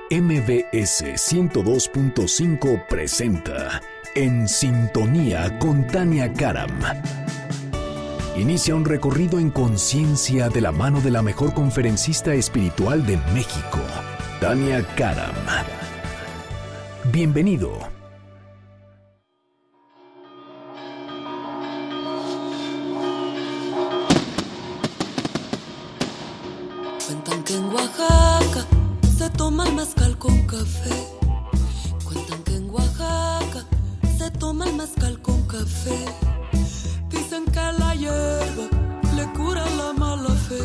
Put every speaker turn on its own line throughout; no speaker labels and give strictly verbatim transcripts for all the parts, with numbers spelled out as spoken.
M B S ciento dos punto cinco presenta En Sintonía con Tania Karam. Inicia un recorrido en conciencia de la mano de la mejor conferencista espiritual de México, Tania Karam. Bienvenido.
Cuentan que en Oaxaca se toma el mezcal con café. Cuentan que en Oaxaca se toma el mezcal con café. Dicen que la hierba le cura la mala fe.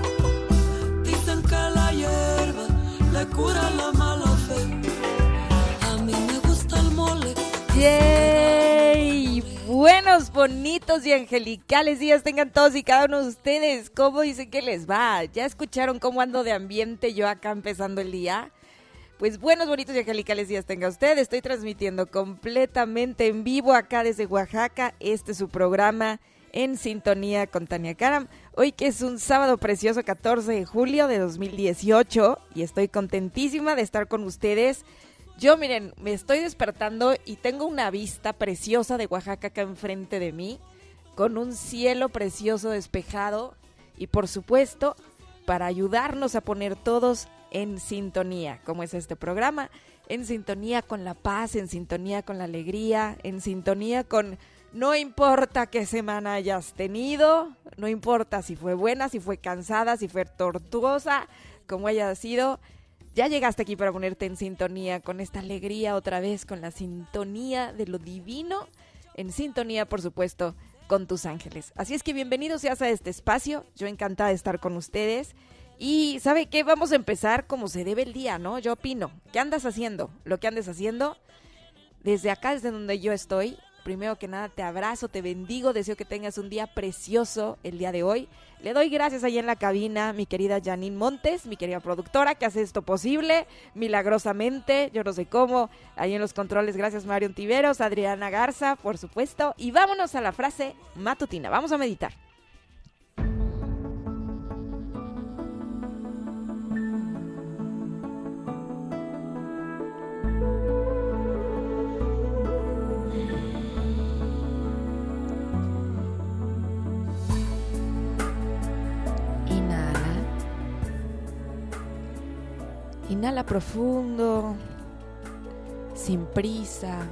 Dicen que la hierba le cura la mala fe. A mí me gusta el mole.
¡Yay! Buenos, bonitos y angelicales días tengan todos y cada uno de ustedes. ¿Cómo dicen que les va? ¿Ya escucharon cómo ando de ambiente yo acá empezando el día? Pues buenos, bonitos y angelicales días tenga usted. Estoy transmitiendo completamente en vivo acá desde Oaxaca. Este es su programa En Sintonía con Tania Karam. Hoy que es un sábado precioso, catorce de julio de dos mil dieciocho. Y estoy contentísima de estar con ustedes. Yo, miren, me estoy despertando y tengo una vista preciosa de Oaxaca acá enfrente de mí, con un cielo precioso despejado y, por supuesto, para ayudarnos a poner todos en sintonía, como es este programa, en sintonía con la paz, en sintonía con la alegría, en sintonía con no importa qué semana hayas tenido, no importa si fue buena, si fue cansada, si fue tortuosa, como haya sido. Ya llegaste aquí para ponerte en sintonía con esta alegría otra vez, con la sintonía de lo divino, en sintonía, por supuesto, con tus ángeles. Así es que bienvenidos seas a este espacio, yo encantada de estar con ustedes. Y ¿sabe qué? Vamos a empezar como se debe el día, ¿no? Yo opino. ¿Qué andas haciendo? Lo que andes haciendo, desde acá, desde donde yo estoy, primero que nada te abrazo, te bendigo, deseo que tengas un día precioso el día de hoy. Le doy gracias ahí en la cabina, mi querida Janine Montes, mi querida productora, que hace esto posible, milagrosamente, yo no sé cómo, ahí en los controles, gracias Mario Tiveros, Adriana Garza, por supuesto, y vámonos a la frase matutina, vamos a meditar. Inhala profundo, sin prisa.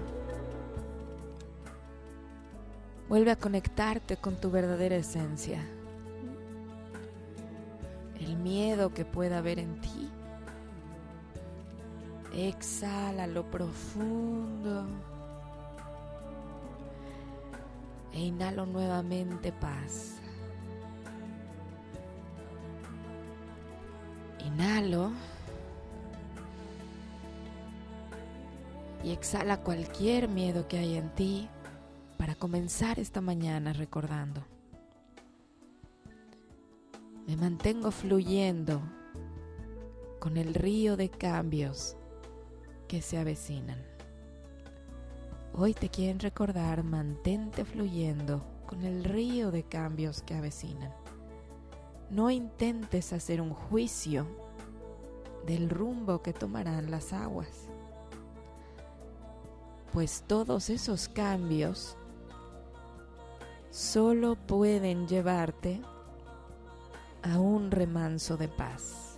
Vuelve a conectarte con tu verdadera esencia. El miedo que pueda haber en ti. Exhala lo profundo. E inhalo nuevamente paz. Inhalo. Y exhala cualquier miedo que haya en ti para comenzar esta mañana recordando. Me mantengo fluyendo con el río de cambios que se avecinan. Hoy te quieren recordar, mantente fluyendo con el río de cambios que avecinan. No intentes hacer un juicio del rumbo que tomarán las aguas. Pues todos esos cambios solo pueden llevarte a un remanso de paz.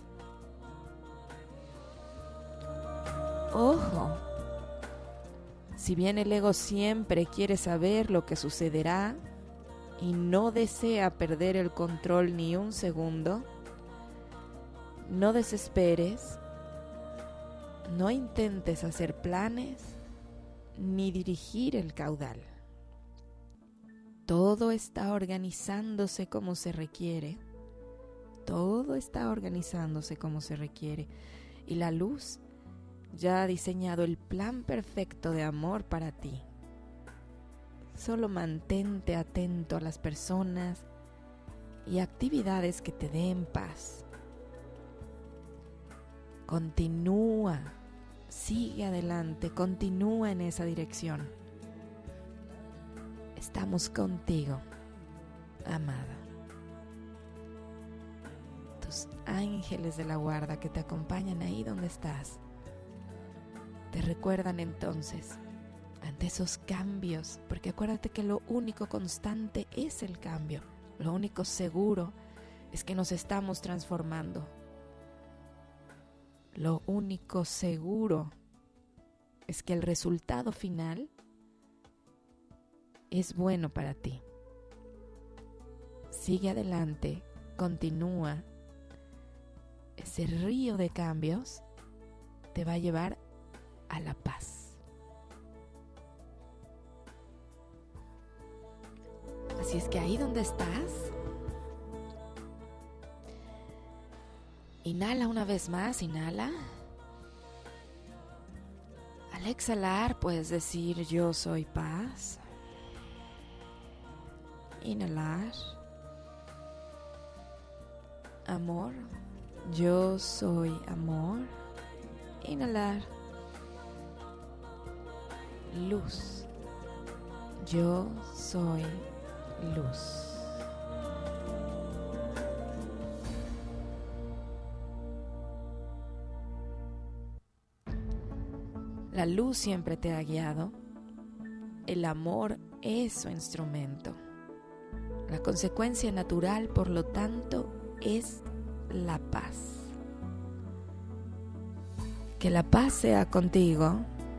Ojo, si bien el ego siempre quiere saber lo que sucederá y no desea perder el control ni un segundo, no desesperes, no intentes hacer planes ni dirigir el caudal. Todo está organizándose como se requiere. Todo está organizándose como se requiere. Y la luz ya ha diseñado el plan perfecto de amor para ti. Solo mantente atento a las personas y actividades que te den paz. Continúa. Sigue adelante, continúa en esa dirección. Estamos contigo, amada. Tus ángeles de la guarda que te acompañan ahí donde estás te recuerdan entonces ante esos cambios, porque acuérdate que lo único constante es el cambio, lo único seguro es que nos estamos transformando, lo único seguro es que el resultado final es bueno para ti. Sigue adelante, continúa. Ese río de cambios te va a llevar a la paz. Así es que ahí donde estás, inhala una vez más, inhala. Al exhalar puedes decir yo soy paz. Inhalar. Amor. Yo soy amor. Inhalar. Luz. Yo soy luz. La luz siempre te ha guiado. El amor es su instrumento. La consecuencia natural, por lo tanto, es la paz. Que la paz sea contigo.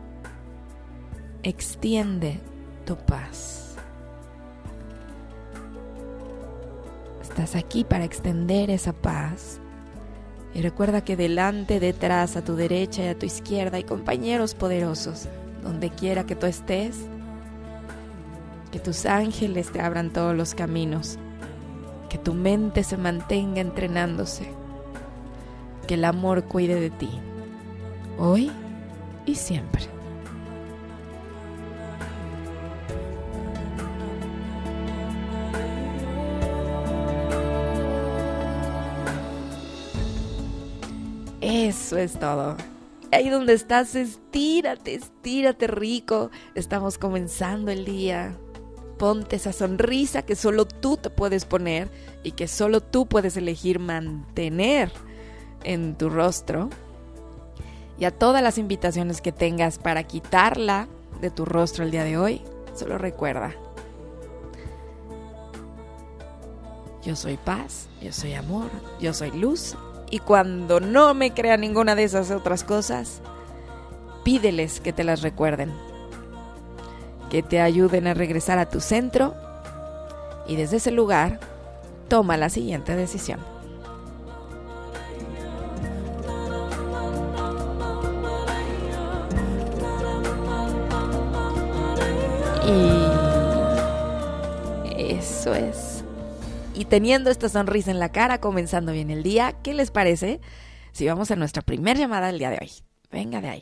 Extiende tu paz. Estás aquí para extender esa paz. Y recuerda que delante, detrás, a tu derecha y a tu izquierda hay compañeros poderosos. Donde quiera que tú estés, que tus ángeles te abran todos los caminos. Que tu mente se mantenga entrenándose. Que el amor cuide de ti, hoy y siempre. Eso es todo. Ahí donde estás, estírate, estírate rico. Estamos comenzando el día. Ponte esa sonrisa que solo tú te puedes poner y que solo tú puedes elegir mantener en tu rostro. Y a todas las invitaciones que tengas para quitarla de tu rostro el día de hoy, solo recuerda: yo soy paz, yo soy amor, yo soy luz. Y cuando no me crea ninguna de esas otras cosas, pídeles que te las recuerden, que te ayuden a regresar a tu centro y desde ese lugar toma la siguiente decisión. Y eso es. Y teniendo esta sonrisa en la cara, comenzando bien el día, ¿qué les parece si vamos a nuestra primera llamada del día de hoy? Venga de ahí.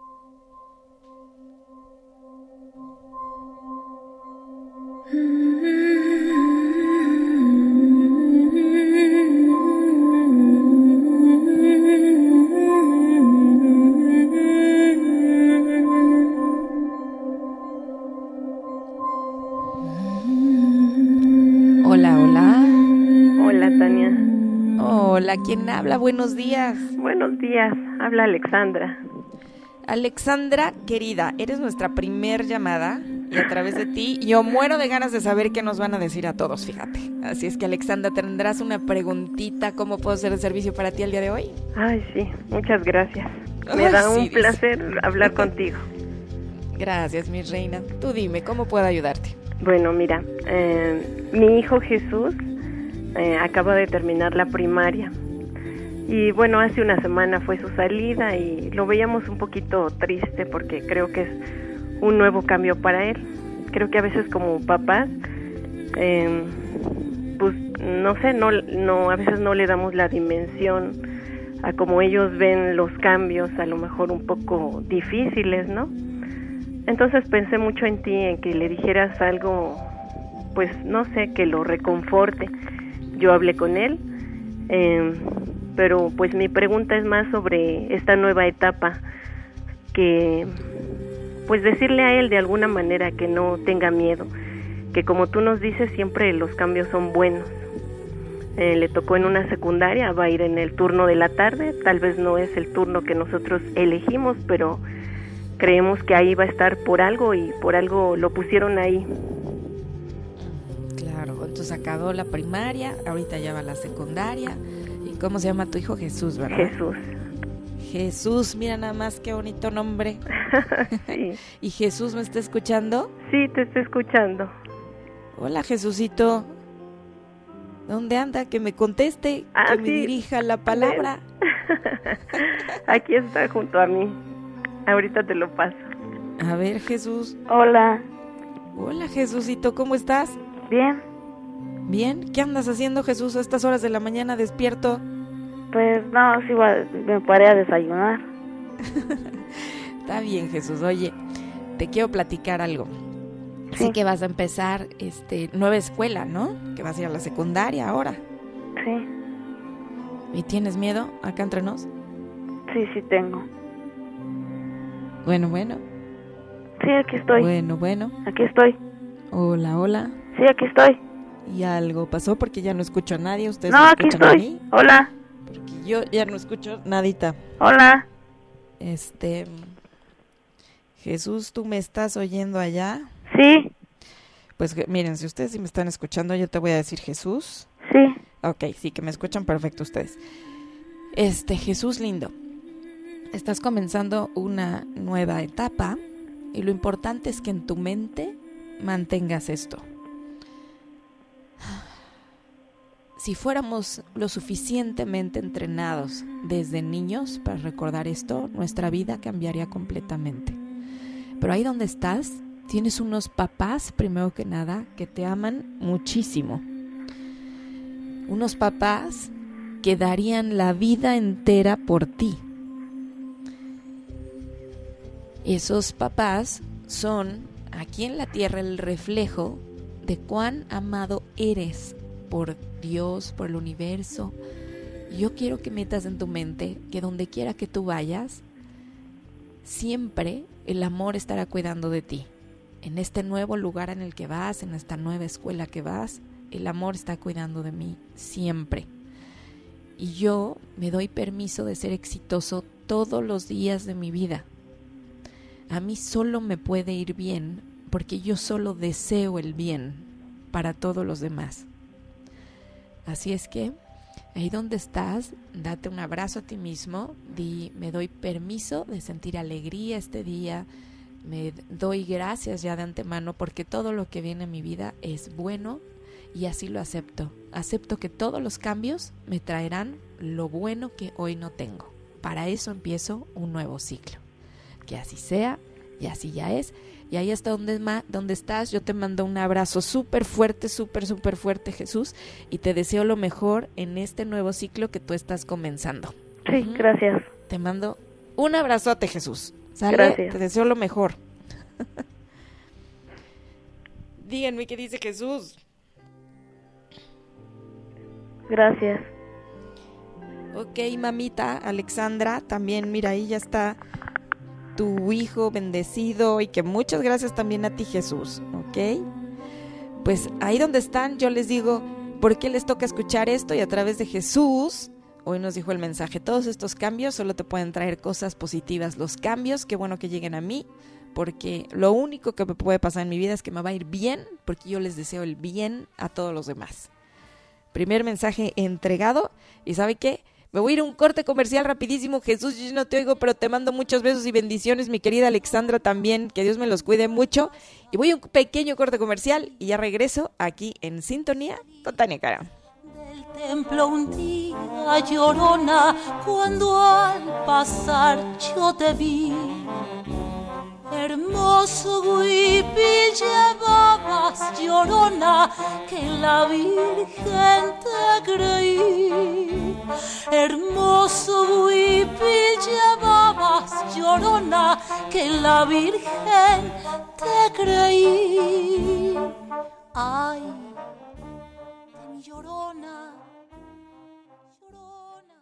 Hola, hola.
Hola, Tania.
Hola, ¿quién habla? Buenos días.
Buenos días, habla Alexandra.
Alexandra, querida, eres nuestra primer llamada y a través de ti yo muero de ganas de saber qué nos van a decir a todos, fíjate. Así es que, Alexandra, ¿tendrás una preguntita? ¿Cómo puedo ser de servicio para ti el día de hoy?
Ay, sí, muchas gracias. Me
Ay,
da un
sí,
placer dice. hablar contigo.
Gracias, mi reina. Tú dime, ¿cómo puedo ayudarte?
Bueno, mira, eh, mi hijo Jesús eh, acaba de terminar la primaria. Y bueno, hace una semana fue su salida y lo veíamos un poquito triste porque creo que es un nuevo cambio para él. Creo que a veces como papás, eh, pues no sé, no, no, a veces no le damos la dimensión a cómo ellos ven los cambios, a lo mejor un poco difíciles, ¿no? Entonces pensé mucho en ti, en que le dijeras algo, pues no sé, que lo reconforte. Yo hablé con él, eh, pero pues mi pregunta es más sobre esta nueva etapa, que pues decirle a él de alguna manera que no tenga miedo, que como tú nos dices siempre los cambios son buenos. Eh, le tocó en una secundaria, va a ir en el turno de la tarde, tal vez no es el turno que nosotros elegimos, pero creemos que ahí va a estar por algo y por algo lo pusieron ahí.
Claro, entonces acabó la primaria, ahorita ya va a la secundaria. ¿Y cómo se llama tu hijo? Jesús, ¿verdad?
Jesús.
Jesús, mira nada más qué bonito nombre.
Sí.
¿Y Jesús me está escuchando?
Sí, te estoy escuchando.
Hola, Jesucito. ¿Dónde anda? Que me conteste,
ah,
que
sí.
me dirija la palabra.
Aquí está junto a mí. Ahorita te lo paso.
A ver, Jesús.
Hola.
Hola, Jesucito, ¿cómo estás?
Bien.
Bien. ¿Qué andas haciendo, Jesús, a estas horas de la mañana despierto?
Pues no, sí, me paré a desayunar.
Está bien, Jesús. Oye, te quiero platicar algo.
Sí.
Sé que vas a empezar este nueva escuela, ¿no? Que vas a ir a la secundaria ahora.
Sí.
¿Y tienes miedo acá entre nos?
Sí, sí tengo.
Bueno, bueno.
Sí, aquí estoy.
Bueno, bueno.
Aquí estoy.
Hola, hola.
Sí, aquí estoy.
¿Y algo pasó? Porque ya no escucho a nadie. ¿Ustedes
no,
me
aquí
escuchan
estoy.
a mí?
Hola.
Porque yo ya no escucho nadita.
Hola.
Este... Jesús, ¿tú me estás oyendo allá?
Sí.
Pues miren, si ustedes sí me están escuchando, yo te voy a decir Jesús.
Sí.
Ok, sí, que me escuchan perfecto ustedes. Este, Jesús lindo, estás comenzando una nueva etapa y lo importante es que en tu mente mantengas esto. Si fuéramos lo suficientemente entrenados desde niños para recordar esto, nuestra vida cambiaría completamente. Pero ahí donde estás, tienes unos papás, primero que nada, que te aman muchísimo. Unos papás que darían la vida entera por ti. Esos papás son aquí en la tierra el reflejo de cuán amado eres por Dios, por el universo. Yo quiero que metas en tu mente que donde quiera que tú vayas, siempre el amor estará cuidando de ti. En este nuevo lugar en el que vas, en esta nueva escuela que vas, el amor está cuidando de mí siempre. Y yo me doy permiso de ser exitoso todos los días de mi vida. A mí solo me puede ir bien porque yo solo deseo el bien para todos los demás. Así es que, ahí donde estás, date un abrazo a ti mismo, di, me doy permiso de sentir alegría este día, me doy gracias ya de antemano porque todo lo que viene en mi vida es bueno y así lo acepto. Acepto que todos los cambios me traerán lo bueno que hoy no tengo. Para eso empiezo un nuevo ciclo. Que así sea y así ya es. Y ahí hasta donde, donde estás, yo te mando un abrazo súper fuerte, súper, súper fuerte, Jesús, y te deseo lo mejor en este nuevo ciclo que tú estás comenzando.
Sí, uh-huh. Gracias.
Te mando un abrazote, Jesús. ¿Sale?
Gracias.
Te deseo lo mejor. Díganme qué dice Jesús.
Gracias.
Ok, mamita, Alexandra, también, mira, ahí ya está tu hijo bendecido y que muchas gracias también a ti, Jesús, ¿ok? Pues ahí donde están, yo les digo, ¿por qué les toca escuchar esto? Y a través de Jesús, hoy nos dijo el mensaje, todos estos cambios solo te pueden traer cosas positivas. Los cambios, qué bueno que lleguen a mí, porque lo único que me puede pasar en mi vida es que me va a ir bien, porque yo les deseo el bien a todos los demás. Primer mensaje entregado, y ¿sabe qué? Me voy a ir a un corte comercial rapidísimo. Jesús, yo no te oigo, pero te mando muchos besos y bendiciones, mi querida Alexandra también, que Dios me los cuide mucho. Y voy a un pequeño corte comercial y ya regreso aquí en Sintonía con Tania Karam.
Del templo un día llorona, cuando al pasar yo te vi. Hermoso huipil llevabas, llorona, que la Virgen te creí. Hermoso huipil llevabas, llorona, que la Virgen te creí. Ay, de mi llorona, llorona.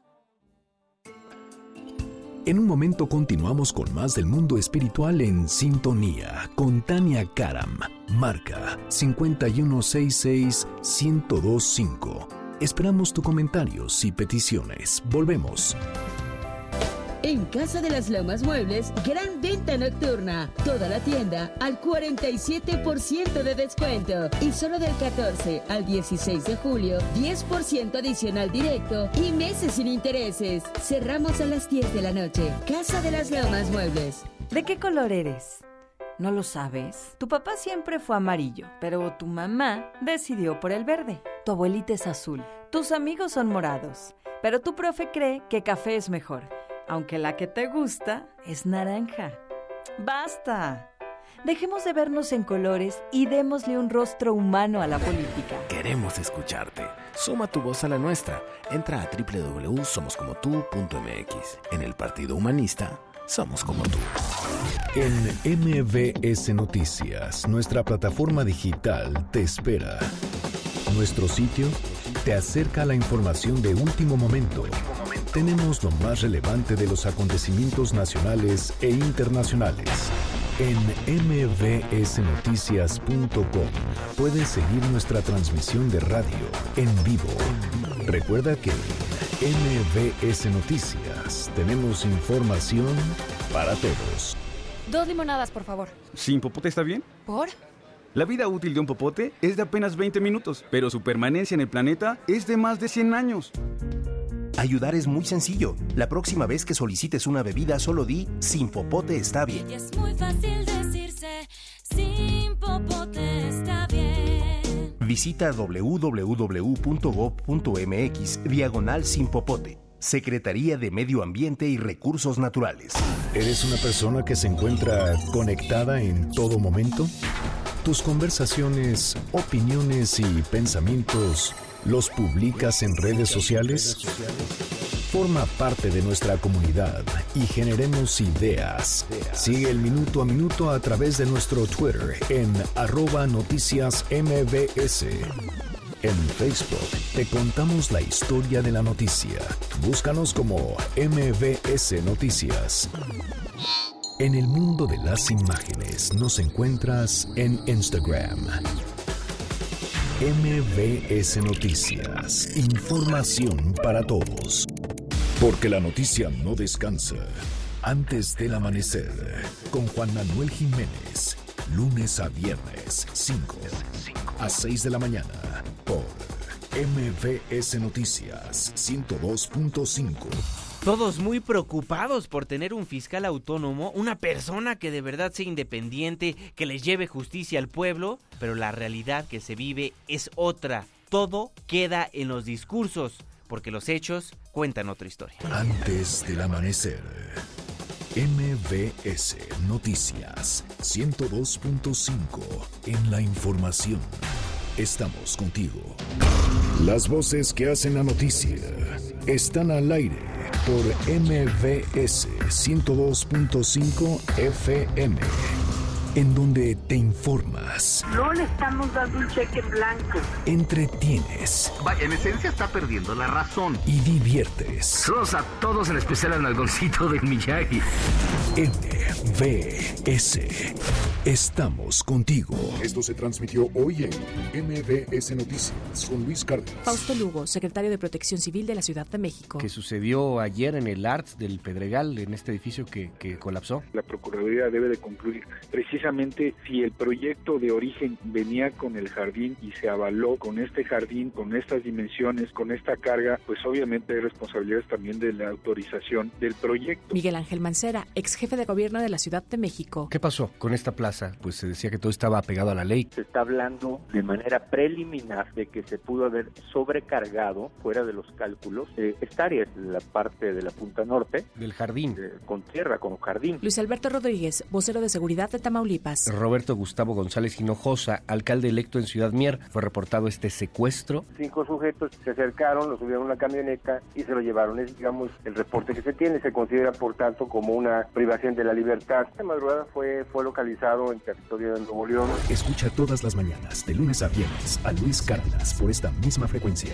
En un momento continuamos con más del mundo espiritual en Sintonía con Tania Karam. Marca cinco uno seis seis, uno cero dos cinco. Esperamos tus comentarios y peticiones. Volvemos.
En Casa de las Lomas Muebles, gran venta nocturna. Toda la tienda al cuarenta y siete por ciento de descuento. Y solo del catorce al dieciséis de julio, diez por ciento adicional directo y meses sin intereses. Cerramos a las diez de la noche. Casa de las Lomas Muebles.
¿De qué color eres? ¿No lo sabes? Tu papá siempre fue amarillo, pero tu mamá decidió por el verde. Tu abuelita es azul. Tus amigos son morados, pero tu profe cree que café es mejor, aunque la que te gusta es naranja. ¡Basta! Dejemos de vernos en colores y démosle un rostro humano a la política.
Queremos escucharte. Suma tu voz a la nuestra. Entra a doble u doble u doble u punto somos como tú punto eme equis. En el Partido Humanista, somos como tú.
En eme ve ese Noticias, nuestra plataforma digital te espera. Nuestro sitio te acerca a la información de último momento. Tenemos lo más relevante de los acontecimientos nacionales e internacionales. En eme ve ese noticias punto com puedes seguir nuestra transmisión de radio en vivo. Recuerda que en eme ve ese Noticias tenemos información para todos.
Dos limonadas, por favor.
¿Sin popote está bien?
¿Por?
La vida útil de un popote es de apenas veinte minutos, pero su permanencia en el planeta es de más de cien años.
Ayudar es muy sencillo. La próxima vez que solicites una bebida, solo di sin popote está bien.
Y es muy fácil decirse sin popote está bien.
Visita doble u doble u doble u punto gob punto eme equis diagonal sin popote. Secretaría de Medio Ambiente y Recursos Naturales.
¿Eres una persona que se encuentra conectada en todo momento? Tus conversaciones, opiniones y pensamientos, ¿los publicas en redes sociales? Forma parte de nuestra comunidad y generemos ideas. Sigue el minuto a minuto a través de nuestro Twitter en arroba noticias eme ve ese. En Facebook te contamos la historia de la noticia. Búscanos como eme ve ese Noticias. En el mundo de las imágenes nos encuentras en Instagram. eme ve ese Noticias. Información para todos. Porque la noticia no descansa. Antes del amanecer. Con Juan Manuel Jiménez. Lunes a viernes, cinco a seis de la mañana. Por eme ve ese Noticias ciento dos punto cinco.
Todos muy preocupados por tener un fiscal autónomo, una persona que de verdad sea independiente, que les lleve justicia al pueblo, pero la realidad que se vive es otra. Todo queda en los discursos, porque los hechos cuentan otra historia.
Antes del amanecer. eme ve ese Noticias ciento dos punto cinco. En la información. Estamos contigo. Las voces que hacen la noticia están al aire por eme ve ese ciento dos punto cinco efe eme, en donde te informas.
No le estamos dando un cheque blanco.
Entretienes.
Vaya, en esencia está perdiendo la razón.
Y diviertes.
Saludos a todos, en especial al nalgoncito del Miyagi.
eme ve ese. Estamos contigo.
Esto se transmitió hoy en eme ve ese Noticias con Luis Cárdenas.
Fausto Lugo, secretario de Protección Civil de la Ciudad de México.
¿Qué sucedió ayer en el Arts del Pedregal, en este edificio que, que colapsó?
La Procuraduría debe de concluir precisamente si el proyecto de origen venía con el jardín y se avaló con este jardín, con estas dimensiones, con esta carga, pues obviamente hay responsabilidades también de la autorización del proyecto.
Miguel Ángel Mancera, ex jefe de gobierno de la Ciudad de México.
¿Qué pasó con esta plaza? Pues se decía que todo estaba apegado a la ley.
Se está hablando de manera preliminar de que se pudo haber sobrecargado, fuera de los cálculos, eh, esta área es la parte de la punta norte.
Del jardín.
Eh, con tierra, con jardín.
Luis Alberto Rodríguez, vocero de seguridad de Tamaulipas.
Roberto Gustavo González Hinojosa, alcalde electo en Ciudad Mier, fue reportado este secuestro.
Cinco sujetos se acercaron, lo subieron a una camioneta y se lo llevaron. Es, digamos, el reporte que se tiene. Se considera, por tanto, como una privación de la libertad. Esta madrugada fue, fue localizado en territorio de Nuevo León.
Escucha todas las mañanas, de lunes a viernes, a Luis Cárdenas por esta misma frecuencia.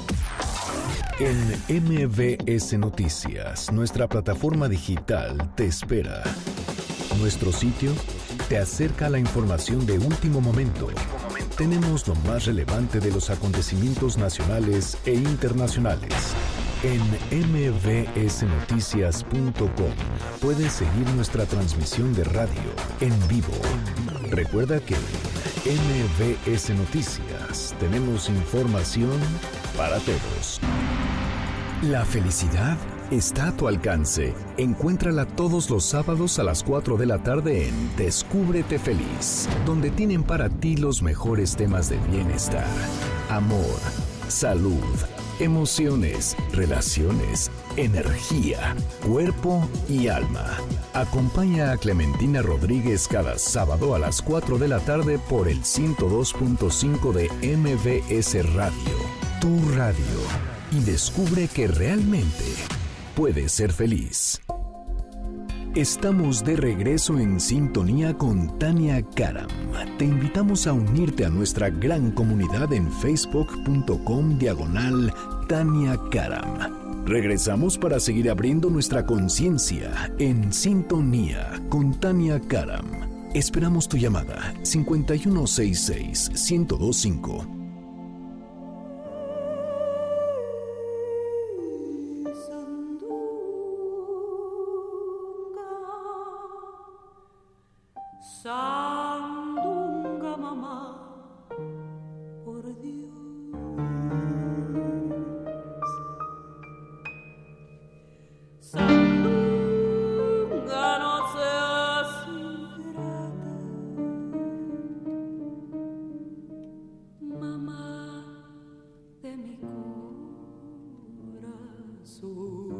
En eme ve ese Noticias, nuestra plataforma digital te espera. Nuestro sitio te acerca a la información de último momento. Tenemos lo más relevante de los acontecimientos nacionales e internacionales. En eme ve ese noticias punto com puedes seguir nuestra transmisión de radio en vivo. Recuerda que en eme ve ese Noticias tenemos información para todos. La felicidad está a tu alcance. Encuéntrala todos los sábados a las cuatro de la tarde en Descúbrete Feliz, donde tienen para ti los mejores temas de bienestar, amor, salud, emociones, relaciones, energía, cuerpo y alma. Acompaña a Clementina Rodríguez cada sábado a las cuatro de la tarde por el ciento dos punto cinco de eme ve ese Radio, tu radio, y descubre que realmente puedes ser feliz. Estamos de regreso en sintonía con Tania Karam. Te invitamos a unirte a nuestra gran comunidad en facebook punto com diagonal Tania Karam. Regresamos para seguir abriendo nuestra conciencia en sintonía con Tania Karam. Esperamos tu llamada cincuenta y uno sesenta y seis, ciento veinticinco.
Sandunga, mamá, por Dios. Sandunga, no seas ingrata, mamá de mi corazón.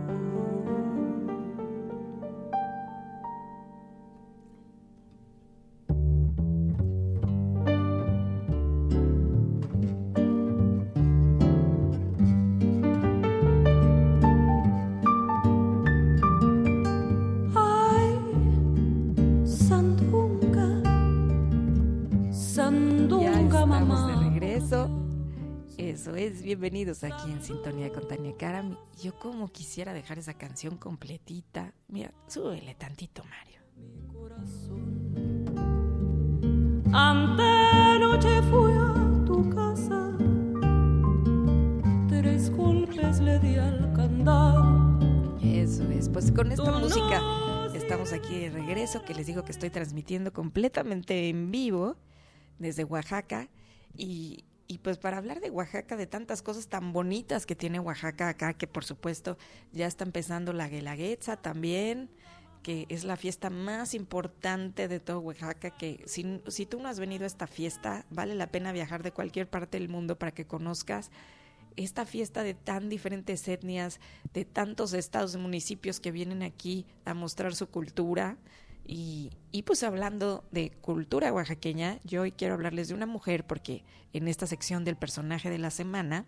Eso es, bienvenidos aquí en Sintonía con Tania Karam. Yo como quisiera dejar esa canción completita. Mira, súbele tantito, Mario.
Antenoche fui a tu casa, tres golpes le di al candado.
Eso es, pues con esta música estamos aquí de regreso, que les digo que estoy transmitiendo completamente en vivo desde Oaxaca. Y, y pues para hablar de Oaxaca, de tantas cosas tan bonitas que tiene Oaxaca acá, que por supuesto ya está empezando la Guelaguetza también, que es la fiesta más importante de todo Oaxaca, que si, si tú no has venido a esta fiesta, vale la pena viajar de cualquier parte del mundo para que conozcas esta fiesta de tan diferentes etnias, de tantos estados y municipios que vienen aquí a mostrar su cultura. Y, y pues hablando de cultura oaxaqueña, yo hoy quiero hablarles de una mujer, porque en esta sección del personaje de la semana,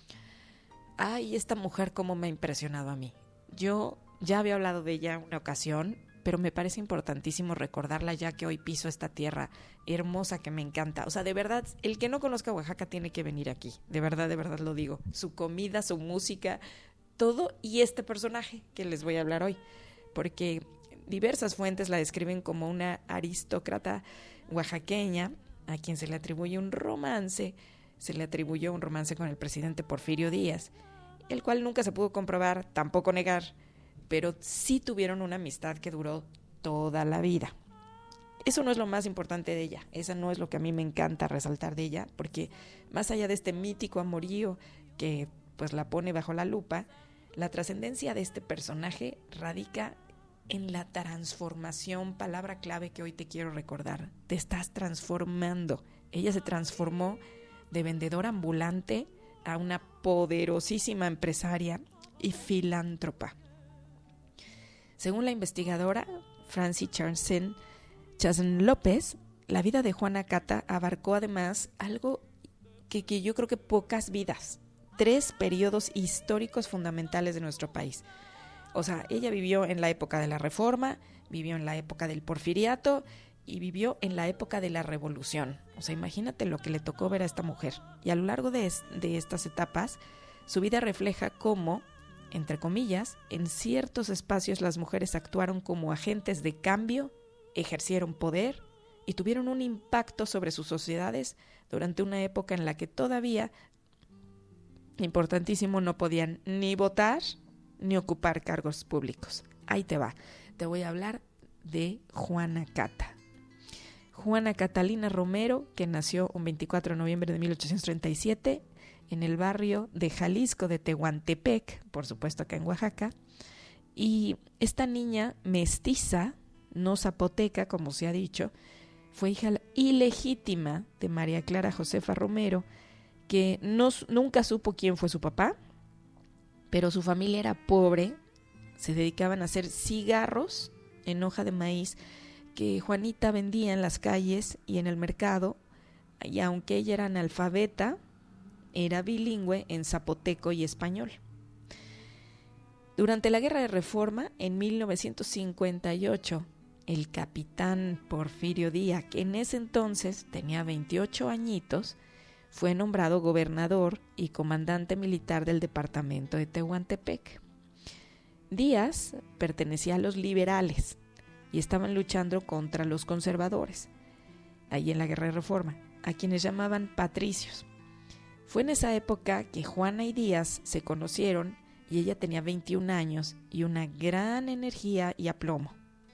ay, esta mujer cómo me ha impresionado a mí. Yo ya había hablado de ella una ocasión, pero me parece importantísimo recordarla ya que hoy piso esta tierra hermosa que me encanta. O sea, de verdad, el que no conozca Oaxaca tiene que venir aquí, de verdad, de verdad lo digo. Su comida, su música, todo, y este personaje que les voy a hablar hoy, porque diversas fuentes la describen como una aristócrata oaxaqueña a quien se le atribuye un romance, se le atribuyó un romance con el presidente Porfirio Díaz, el cual nunca se pudo comprobar, tampoco negar, pero sí tuvieron una amistad que duró toda la vida. Eso no es lo más importante de ella, eso no es lo que a mí me encanta resaltar de ella, porque más allá de este mítico amorío que pues la pone bajo la lupa, la trascendencia de este personaje radica en la transformación, palabra clave que hoy te quiero recordar. Te estás transformando. Ella se transformó de vendedora ambulante a una poderosísima empresaria y filántropa. Según la investigadora Francis Chazen López, la vida de Juana Cata abarcó además algo que, que yo creo que pocas vidas, tres periodos históricos fundamentales de nuestro país. O sea, ella vivió en la época de la Reforma, vivió en la época del Porfiriato y vivió en la época de la Revolución. O sea, imagínate lo que le tocó ver a esta mujer. Y a lo largo de, es, de estas etapas, su vida refleja cómo, entre comillas, en ciertos espacios las mujeres actuaron como agentes de cambio, ejercieron poder y tuvieron un impacto sobre sus sociedades durante una época en la que todavía importantísimo, no podían ni votar ni ocupar cargos públicos. Ahí te va. Te voy a hablar de Juana Cata. Juana Catalina Romero, que nació un veinticuatro de noviembre de mil ochocientos treinta y siete en el barrio de Jalisco de Tehuantepec, por supuesto acá en Oaxaca. Y esta niña mestiza, no zapoteca, como se ha dicho, fue hija ilegítima de María Clara Josefa Romero, que no, nunca supo quién fue su papá, pero su familia era pobre, se dedicaban a hacer cigarros en hoja de maíz que Juanita vendía en las calles y en el mercado, y aunque ella era analfabeta, era bilingüe en zapoteco y español. Durante la Guerra de Reforma, en mil novecientos cincuenta y ocho, el capitán Porfirio Díaz, que en ese entonces tenía veintiocho añitos, fue nombrado gobernador y comandante militar del departamento de Tehuantepec. Díaz pertenecía a los liberales y estaban luchando contra los conservadores, ahí en la Guerra de Reforma, a quienes llamaban patricios. Fue en esa época que Juana y Díaz se conocieron y ella tenía veintiún años y una gran energía y aplomo.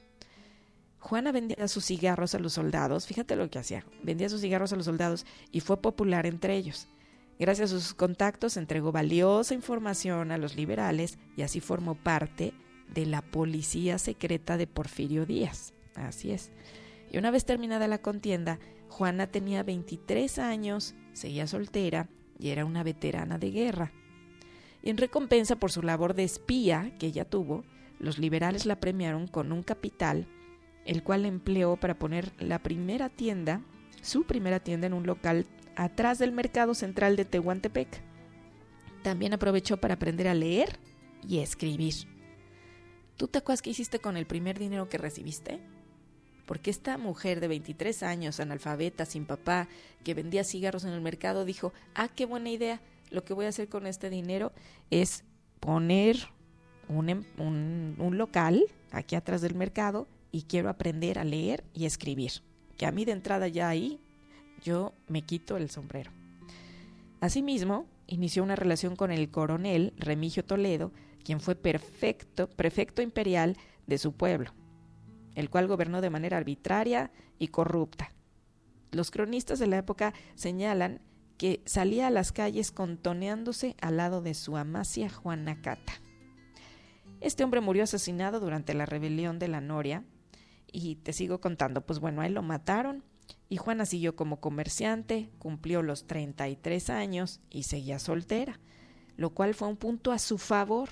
Juana vendía sus cigarros a los soldados, fíjate lo que hacía, vendía sus cigarros a los soldados y fue popular entre ellos. Gracias a sus contactos entregó valiosa información a los liberales y así formó parte de la policía secreta de Porfirio Díaz. Así es. Y una vez terminada la contienda, Juana tenía veintitrés años, seguía soltera y era una veterana de guerra. Y en recompensa por su labor de espía que ella tuvo, los liberales la premiaron con un capital, el cual empleó para poner la primera tienda, su primera tienda en un local atrás del mercado central de Tehuantepec. También aprovechó para aprender a leer y escribir. ¿Tú te acuerdas qué hiciste con el primer dinero que recibiste? Porque esta mujer de veintitrés años, analfabeta, sin papá, que vendía cigarros en el mercado, dijo, ah, qué buena idea, lo que voy a hacer con este dinero es poner un, un, un local aquí atrás del mercado y quiero aprender a leer y escribir. Que a mí de entrada ya ahí, yo me quito el sombrero. Asimismo, inició una relación con el coronel Remigio Toledo, quien fue perfecto, prefecto imperial de su pueblo, el cual gobernó de manera arbitraria y corrupta. Los cronistas de la época señalan que salía a las calles contoneándose al lado de su amacia Juana Cata. Este hombre murió asesinado durante la rebelión de la Noria, y te sigo contando, pues bueno, a él lo mataron, y Juana siguió como comerciante, cumplió los treinta y tres años y seguía soltera, lo cual fue un punto a su favor,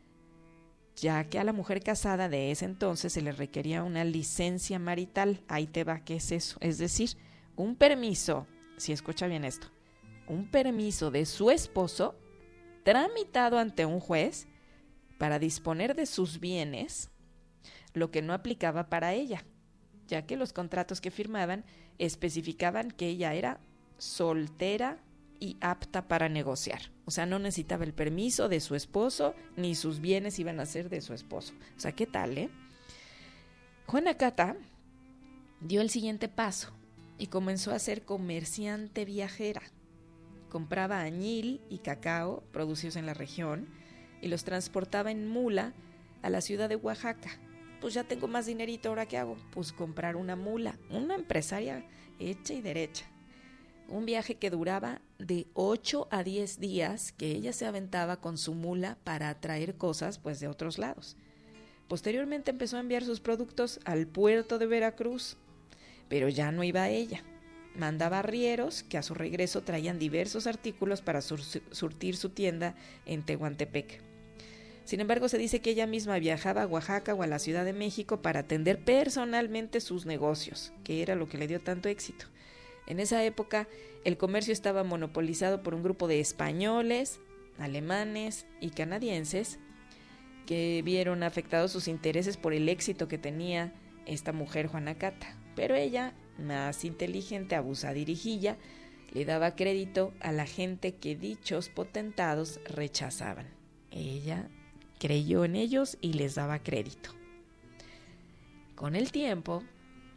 ya que a la mujer casada de ese entonces se le requería una licencia marital. Ahí te va, ¿qué es eso? Es decir, un permiso, si escucha bien esto, un permiso de su esposo tramitado ante un juez para disponer de sus bienes, lo que no aplicaba para ella, ya que los contratos que firmaban especificaban que ella era soltera y apta para negociar. O sea, no necesitaba el permiso de su esposo, ni sus bienes iban a ser de su esposo. O sea, ¿qué tal, eh? Juana Cata dio el siguiente paso y comenzó a ser comerciante viajera. Compraba añil y cacao producidos en la región y los transportaba en mula a la ciudad de Oaxaca. Pues ya tengo más dinerito, ¿ahora qué hago? Pues comprar una mula, una empresaria hecha y derecha. Un viaje que duraba de ocho a diez días, que ella se aventaba con su mula para traer cosas pues de otros lados. Posteriormente empezó a enviar sus productos al puerto de Veracruz, pero ya no iba ella. Mandaba arrieros que a su regreso traían diversos artículos para sur- surtir su tienda en Tehuantepec. Sin embargo, se dice que ella misma viajaba a Oaxaca o a la Ciudad de México para atender personalmente sus negocios, que era lo que le dio tanto éxito. En esa época, el comercio estaba monopolizado por un grupo de españoles, alemanes y canadienses que vieron afectados sus intereses por el éxito que tenía esta mujer Juana Cata. Pero ella, más inteligente, abusadirijilla, le daba crédito a la gente que dichos potentados rechazaban. Ella creyó en ellos y les daba crédito. Con el tiempo,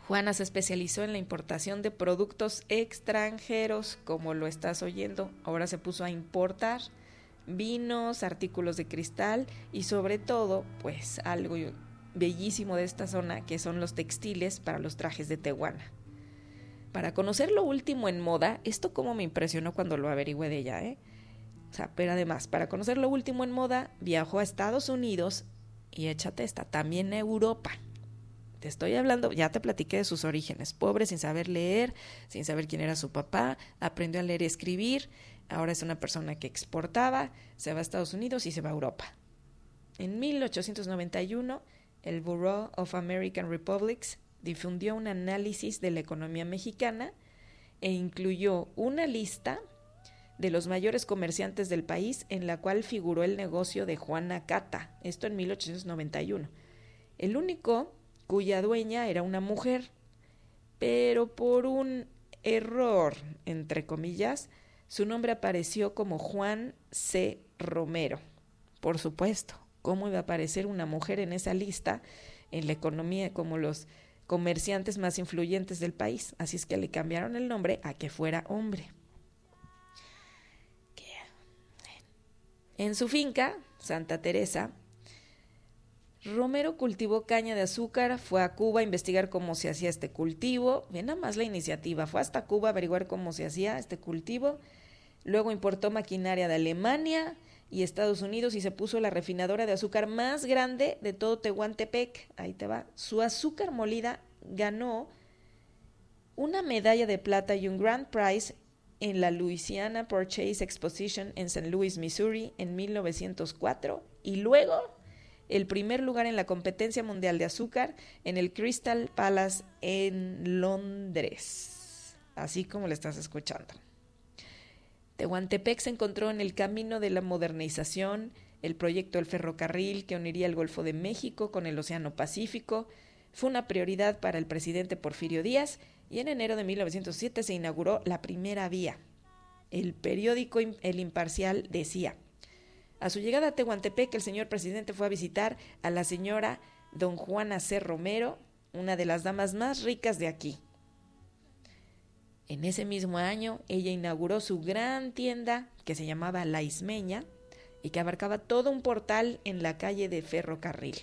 Juana se especializó en la importación de productos extranjeros, como lo estás oyendo. Ahora se puso a importar vinos, artículos de cristal y sobre todo, pues algo bellísimo de esta zona, que son los textiles para los trajes de Tehuana. Para conocer lo último en moda, esto como me impresionó cuando lo averigüé de ella, ¿eh? O sea, pero además, para conocer lo último en moda, viajó a Estados Unidos y échate esta, también a Europa. Te estoy hablando, ya te platiqué de sus orígenes, pobre, sin saber leer, sin saber quién era su papá, aprendió a leer y escribir, ahora es una persona que exportaba, se va a Estados Unidos y se va a Europa. En mil ochocientos noventa y uno, el Bureau of American Republics difundió un análisis de la economía mexicana e incluyó una lista de los mayores comerciantes del país, en la cual figuró el negocio de Juana Cata, esto en mil ochocientos noventa y uno. El único cuya dueña era una mujer, pero por un error, entre comillas, su nombre apareció como Juan C. Romero. Por supuesto, ¿cómo iba a aparecer una mujer en esa lista en la economía como los comerciantes más influyentes del país? Así es que le cambiaron el nombre a que fuera hombre. En su finca, Santa Teresa, Romero cultivó caña de azúcar, fue a Cuba a investigar cómo se hacía este cultivo, ve nada más la iniciativa, fue hasta Cuba a averiguar cómo se hacía este cultivo, luego importó maquinaria de Alemania y Estados Unidos y se puso la refinadora de azúcar más grande de todo Tehuantepec, ahí te va. Su azúcar molida ganó una medalla de plata y un Grand Prize en la Louisiana Purchase Exposition en Saint Louis, Missouri, en mil novecientos cuatro, y luego el primer lugar en la competencia mundial de azúcar en el Crystal Palace en Londres, así como le estás escuchando. Tehuantepec se encontró en el camino de la modernización, el proyecto del ferrocarril que uniría el Golfo de México con el Océano Pacífico, fue una prioridad para el presidente Porfirio Díaz y en enero de mil novecientos siete se inauguró la primera vía. El periódico El Imparcial decía: a su llegada a Tehuantepec, el señor presidente fue a visitar a la señora don Juana C. Romero, una de las damas más ricas de aquí. En ese mismo año, ella inauguró su gran tienda que se llamaba La Ismeña y que abarcaba todo un portal en la calle de Ferrocarril.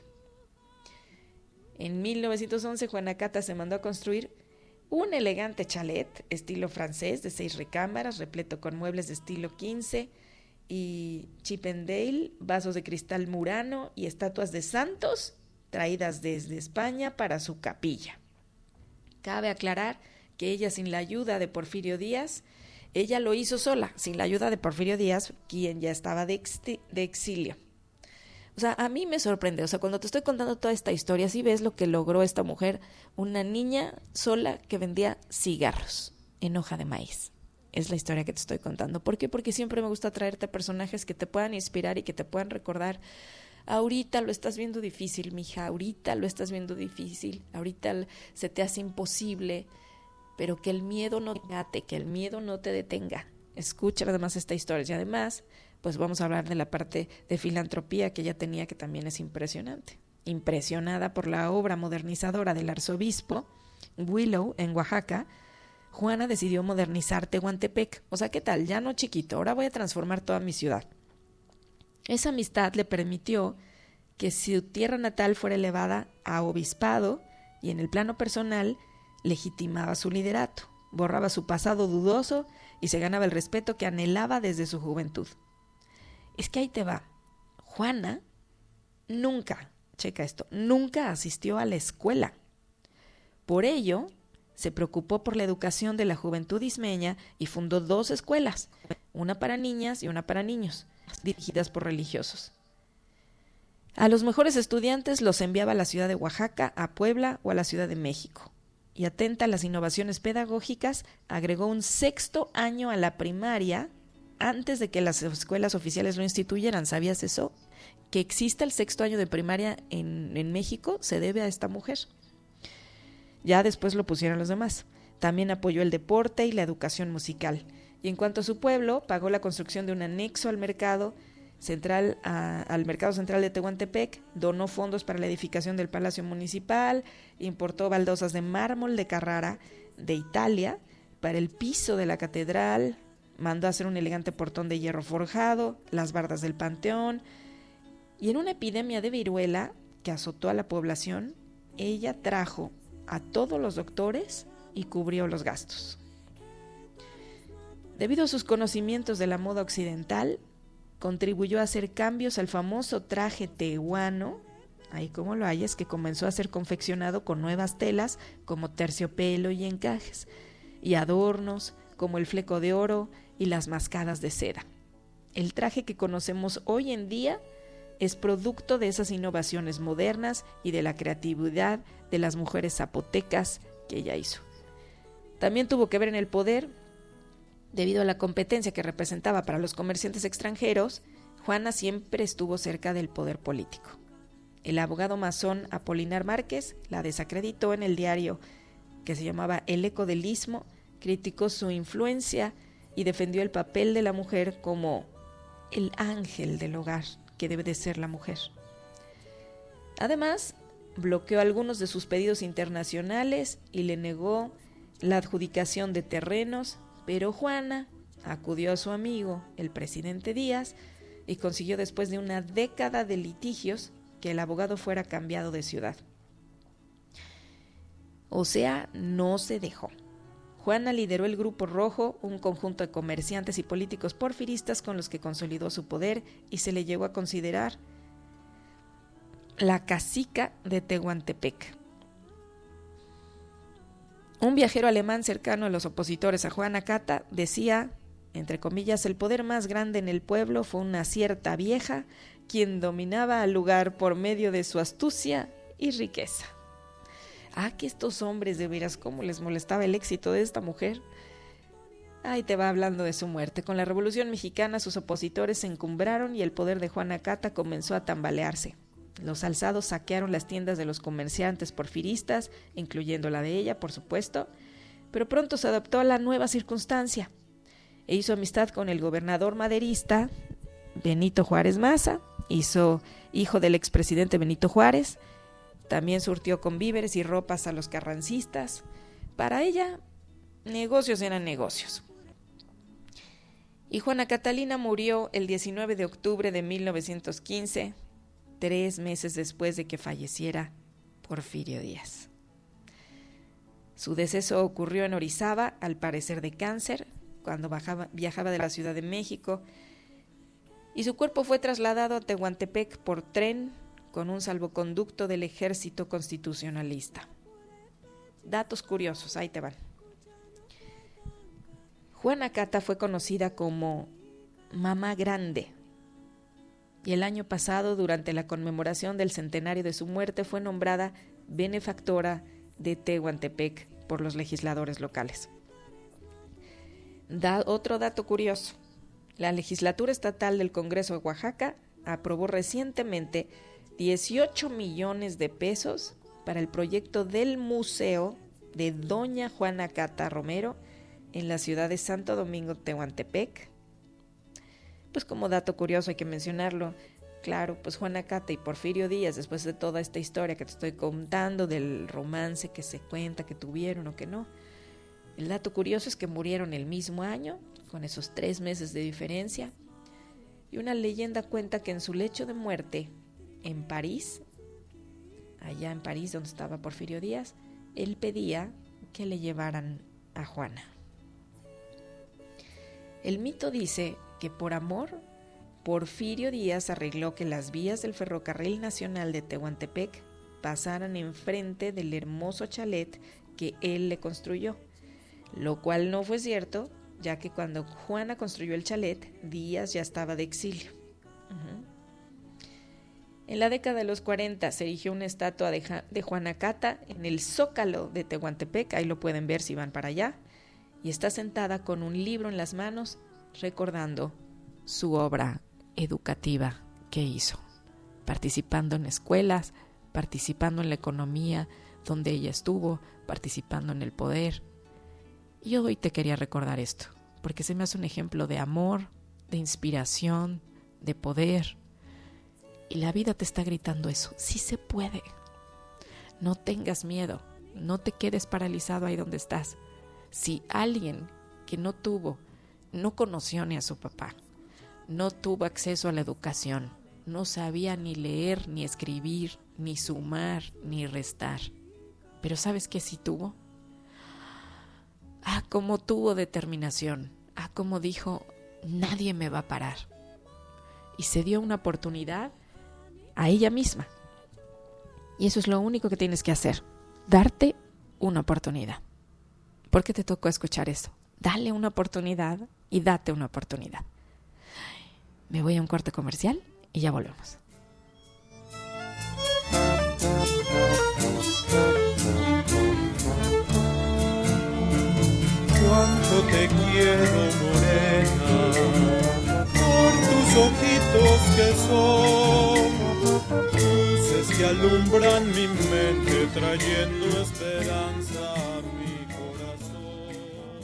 En mil novecientos once, Juana Cata se mandó a construir un elegante chalet estilo francés de seis recámaras, repleto con muebles de estilo quince y Chippendale, vasos de cristal Murano y estatuas de santos traídas desde España para su capilla. Cabe aclarar que ella, sin la ayuda de Porfirio Díaz, ella lo hizo sola, sin la ayuda de Porfirio Díaz, quien ya estaba de, ex- de exilio. O sea, a mí me sorprende, o sea, cuando te estoy contando toda esta historia, sí ves lo que logró esta mujer, una niña sola que vendía cigarros en hoja de maíz. Es la historia que te estoy contando. ¿Por qué? Porque siempre me gusta traerte personajes que te puedan inspirar y que te puedan recordar. Ahorita lo estás viendo difícil, mija, ahorita lo estás viendo difícil, ahorita se te hace imposible, pero que el miedo no te gate, que el miedo no te detenga. Escucha además esta historia y además, pues vamos a hablar de la parte de filantropía que ella tenía, que también es impresionante. Impresionada por la obra modernizadora del arzobispo Willow en Oaxaca, Juana decidió modernizar Tehuantepec. O sea, ¿qué tal? Ya no chiquito, ahora voy a transformar toda mi ciudad. Esa amistad le permitió que su tierra natal fuera elevada a obispado y en el plano personal legitimaba su liderato, borraba su pasado dudoso y se ganaba el respeto que anhelaba desde su juventud. Es que ahí te va. Juana nunca, checa esto, nunca asistió a la escuela. Por ello, se preocupó por la educación de la juventud ismeña y fundó dos escuelas, una para niñas y una para niños, dirigidas por religiosos. A los mejores estudiantes los enviaba a la ciudad de Oaxaca, a Puebla o a la Ciudad de México. Y atenta a las innovaciones pedagógicas, agregó un sexto año a la primaria antes de que las escuelas oficiales lo instituyeran. ¿Sabías eso? Que exista el sexto año de primaria en, en México se debe a esta mujer. Ya después lo pusieron los demás. También apoyó el deporte y la educación musical. Y en cuanto a su pueblo, pagó la construcción de un anexo al mercado
central a, al mercado central de Tehuantepec, donó fondos para la edificación del Palacio Municipal, importó baldosas de mármol de Carrara de Italia para el piso de la catedral, mandó hacer un elegante portón de hierro forjado, las bardas del Panteón, y en una epidemia de viruela que azotó a la población, ella trajo a todos los doctores y cubrió los gastos. Debido a sus conocimientos de la moda occidental, contribuyó a hacer cambios al famoso traje tehuano, ahí como lo hayas, que comenzó a ser confeccionado con nuevas telas como terciopelo y encajes, y adornos como el fleco de oro y las mascadas de seda. El traje que conocemos hoy en día es producto de esas innovaciones modernas y de la creatividad de las mujeres zapotecas que ella hizo. También tuvo que ver en el poder. Debido a la competencia que representaba para los comerciantes extranjeros, Juana siempre estuvo cerca del poder político. El abogado masón Apolinar Márquez la desacreditó en el diario que se llamaba El Eco del Istmo, criticó su influencia y defendió el papel de la mujer como el ángel del hogar que debe de ser la mujer. Además, bloqueó algunos de sus pedidos internacionales y le negó la adjudicación de terrenos, pero Juana acudió a su amigo, el presidente Díaz, y consiguió después de una década de litigios que el abogado fuera cambiado de ciudad. O sea, no se dejó. Juana lideró el Grupo Rojo, un conjunto de comerciantes y políticos porfiristas con los que consolidó su poder y se le llegó a considerar la cacica de Tehuantepec. Un viajero alemán cercano a los opositores a Juana Cata decía, entre comillas, el poder más grande en el pueblo fue una cierta vieja quien dominaba al lugar por medio de su astucia y riqueza. Ah, que estos hombres, de veras, cómo les molestaba el éxito de esta mujer. Ahí te va hablando de su muerte. Con la Revolución Mexicana sus opositores se encumbraron y el poder de Juana Cata comenzó a tambalearse. Los alzados saquearon las tiendas de los comerciantes porfiristas, incluyendo la de ella, por supuesto, pero pronto se adaptó a la nueva circunstancia e hizo amistad con el gobernador maderista Benito Juárez Maza, hizo hijo del expresidente Benito Juárez. También surtió con víveres y ropas a los carrancistas. Para ella, negocios eran negocios. Y Juana Catalina murió el diecinueve de octubre de mil novecientos quince, tres meses después de que falleciera Porfirio Díaz. Su deceso ocurrió en Orizaba, al parecer de cáncer, cuando bajaba, viajaba de la Ciudad de México, y su cuerpo fue trasladado a Tehuantepec por tren con un salvoconducto del Ejército Constitucionalista. Datos curiosos, ahí te van. Juana Cata fue conocida como Mamá Grande, y el año pasado, durante la conmemoración del centenario de su muerte, fue nombrada benefactora de Tehuantepec por los legisladores locales. Da otro dato curioso. La legislatura estatal del Congreso de Oaxaca aprobó recientemente dieciocho millones de pesos para el proyecto del Museo de Doña Juana Cata Romero en la ciudad de Santo Domingo, Tehuantepec. Pues como dato curioso hay que mencionarlo, claro, pues Juana Cata y Porfirio Díaz, después de toda esta historia que te estoy contando, del romance que se cuenta que tuvieron o que no, el dato curioso es que murieron el mismo año, con esos tres meses de diferencia, y una leyenda cuenta que en su lecho de muerte, en París, allá en París donde estaba Porfirio Díaz, él pedía que le llevaran a Juana. El mito dice que por amor, Porfirio Díaz arregló que las vías del ferrocarril nacional de Tehuantepec pasaran enfrente del hermoso chalet que él le construyó, lo cual no fue cierto, ya que cuando Juana construyó el chalet, Díaz ya estaba de exilio. Uh-huh. En la década de los cuarenta se erigió una estatua de, ja- de Juana Cata en el Zócalo de Tehuantepec, ahí lo pueden ver si van para allá, y está sentada con un libro en las manos recordando su obra educativa que hizo, participando en escuelas, participando en la economía donde ella estuvo, participando en el poder. Y hoy te quería recordar esto, porque se me hace un ejemplo de amor, de inspiración, de poder. Y la vida te está gritando eso. Sí se puede. No tengas miedo. No te quedes paralizado ahí donde estás. Si alguien que no tuvo, no conoció ni a su papá, no tuvo acceso a la educación, no sabía ni leer, ni escribir, ni sumar, ni restar, pero ¿sabes qué sí tuvo? Ah, cómo tuvo determinación. Ah, cómo dijo, nadie me va a parar. Y se dio una oportunidad a ella misma. Y eso es lo único que tienes que hacer. Darte una oportunidad. ¿Por qué te tocó escuchar esto? Dale una oportunidad y date una oportunidad. Me voy a un corte comercial y ya volvemos.
Cuánto te quiero, morena, por tus ojitos que son luces que alumbran mi mente, trayendo esperanza a mi corazón.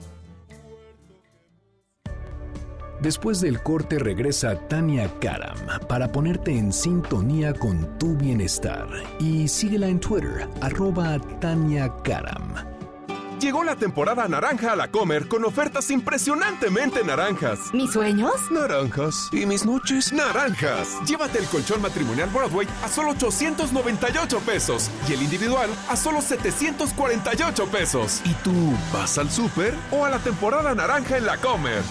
Después del corte regresa Tania Karam para ponerte en sintonía con tu bienestar. Y síguela en Twitter, arroba Tania Karam.
Llegó la temporada naranja a la Comer con ofertas impresionantemente naranjas.
¿Mis sueños?
Naranjas. ¿Y mis noches? Naranjas. Llévate el colchón matrimonial Broadway a solo ochocientos noventa y ocho pesos y el individual a solo setecientos cuarenta y ocho pesos. ¿Y tú vas al súper o a la temporada naranja en la Comer?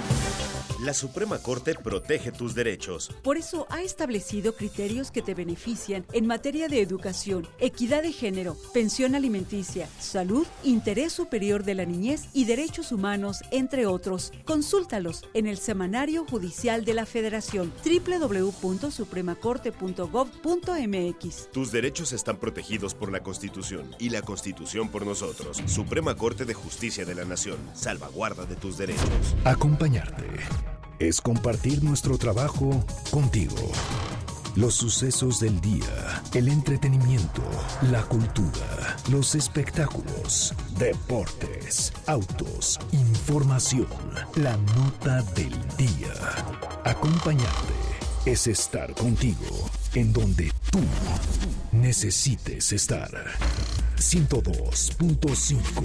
La Suprema Corte protege tus derechos.
Por eso ha establecido criterios que te benefician en materia de educación, equidad de género, pensión alimenticia, salud, interés superior de la niñez y derechos humanos, entre otros. Consúltalos en el Semanario Judicial de la Federación, doble u doble u doble u punto suprema corte punto gov punto eme equis.
Tus derechos están protegidos por la Constitución y la Constitución por nosotros. Suprema Corte de Justicia de la Nación, salvaguarda de tus derechos.
Acompañarte es compartir nuestro trabajo contigo. Los sucesos del día, el entretenimiento, la cultura, los espectáculos, deportes, autos, información, la nota del día. Acompañarte es estar contigo en donde tú necesites estar. ciento dos punto cinco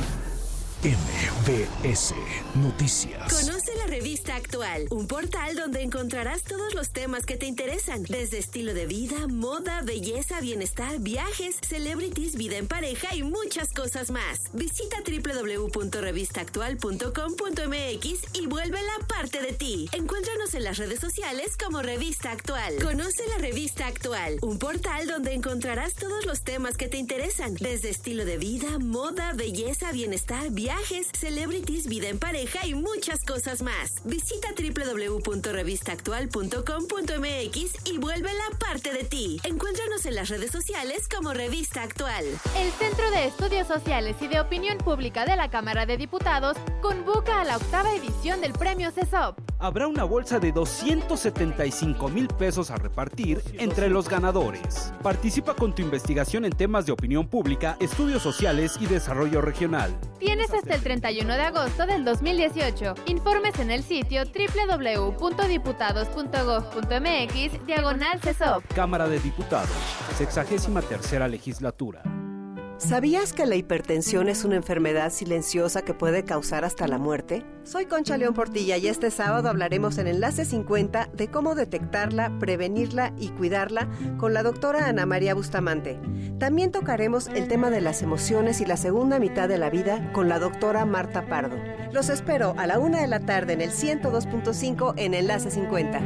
eme be ese Noticias.
Conoce la revista Actual, un portal donde encontrarás todos los temas que te interesan, desde estilo de vida, moda, belleza, bienestar, viajes, celebrities, vida en pareja y muchas cosas más. Visita doble u doble u doble u punto revista actual punto com punto eme equis y vuélvela parte de ti. Encuéntranos en las redes sociales como Revista Actual. Conoce la revista Actual, un portal donde encontrarás todos los temas que te interesan, desde estilo de vida, moda, belleza, bienestar, viajes, celebrities, vida en pareja y muchas cosas más. Visita doble u doble u doble u punto revista actual punto com punto eme equis y vuélvela parte de ti. Encuéntranos en las redes sociales como Revista Actual.
El Centro de Estudios Sociales y de Opinión Pública de la Cámara de Diputados convoca a la octava edición del Premio CESOP.
Habrá una bolsa de doscientos setenta y cinco mil pesos a repartir entre los ganadores. Participa con tu investigación en temas de opinión pública, estudios sociales y desarrollo regional.
Tienes hasta el treinta y uno de agosto del dos mil dieciocho. Informes en el sitio doble u doble u doble u punto diputados punto gov punto eme equis diagonal CESOP.
Cámara de Diputados, sexagésima tercera legislatura.
¿Sabías que la hipertensión es una enfermedad silenciosa que puede causar hasta la muerte? Soy Concha León Portilla y este sábado hablaremos en Enlace cincuenta de cómo detectarla, prevenirla y cuidarla con la doctora Ana María Bustamante. También tocaremos el tema de las emociones y la segunda mitad de la vida con la doctora Marta Pardo. Los espero a la una de la tarde en el ciento dos punto cinco en Enlace cincuenta.